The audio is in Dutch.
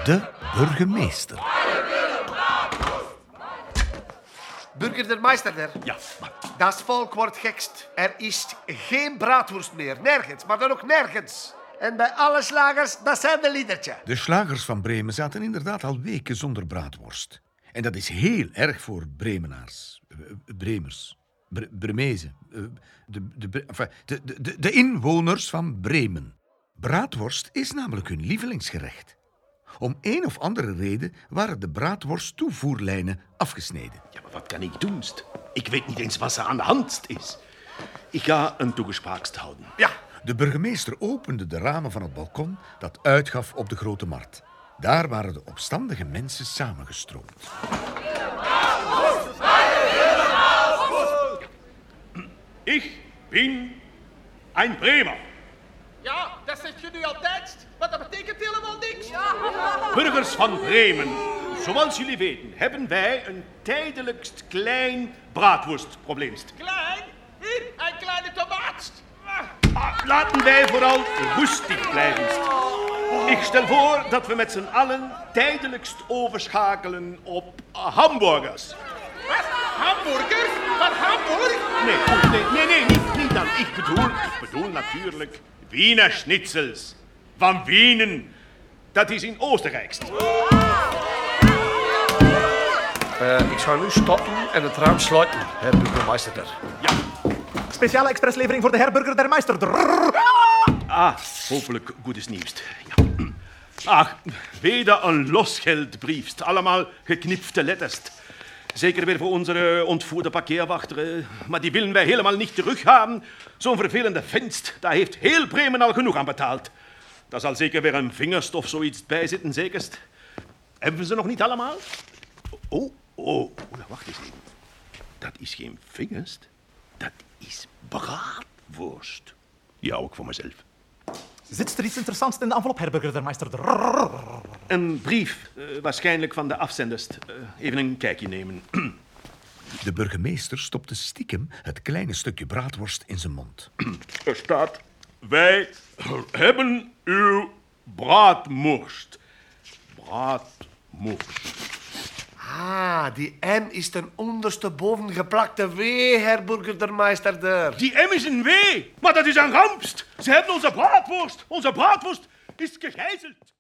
de burgemeester. Burgemeester, Ja, maar dat volk wordt gekst. Er is geen braadworst meer. Nergens, maar dan ook nergens. En bij alle slagers, dat zijn de liedertje. De slagers van Bremen zaten inderdaad al weken zonder braadworst. En dat is heel erg voor Bremenaars. Bremers. Bremezen. De inwoners van Bremen. Braadworst is namelijk hun lievelingsgerecht. Om een of andere reden waren de braadworsttoevoerlijnen afgesneden. ja, maar wat kan ik doen? Ik weet niet eens wat er aan de hand is. Ik ga een toegespraakst houden. Ja, De burgemeester opende de ramen van het balkon dat uitgaf op de Grote Markt. Daar waren de opstandige mensen samengestroomd. Ik ben een Bremer. Ja, dat zeg je nu altijd, maar dat betekent helemaal niks. Burgers van Bremen, zoals jullie weten, hebben wij een tijdelijkst klein braadworstprobleemst. Klein, hier, een kleine tomaat. Laten wij vooral rustig blijven. Ik stel voor dat we met z'n allen tijdelijkst overschakelen op hamburgers. Wat? Hamburger? Van Hamburg? Nee, niet dan. Ik bedoel natuurlijk Wiener Schnitzels. Van Wienen. Dat is in Oostenrijkst. ik ga nu stoppen en het raam sluiten, Herr Burgemeester. Ja. Speciale expresslevering voor de herburger der Meister. Hopelijk goedes nieuws. Ja. Ach, weder een losgeldbriefst. Allemaal geknipte letters. Zeker weer voor onze ontvoerde parkeerwachter. Maar die willen wij helemaal niet terughaben. Zo'n vervelende vent, daar heeft heel Bremen al genoeg aan betaald. Daar zal zeker weer een vingerst of zoiets bij zitten, zekerst. Hebben we ze nog niet allemaal? Oh, wacht eens even. Dat is geen vingerst. Dat is braadworst. Ja, ook voor mezelf. Zit er iets interessants in de envelop, herburger der Meister? Een brief, waarschijnlijk van de afzenders. Even een kijkje nemen. De burgemeester stopte stiekem het kleine stukje braadworst in zijn mond. Er staat: wij hebben uw braadworst. Braadworst. Ah, die M is ten ondersteboven geplakte W, Herr Burgemeester. Die M is een W, maar dat is een rampst. Ze hebben onze braadworst. Onze braadworst is gegijzeld.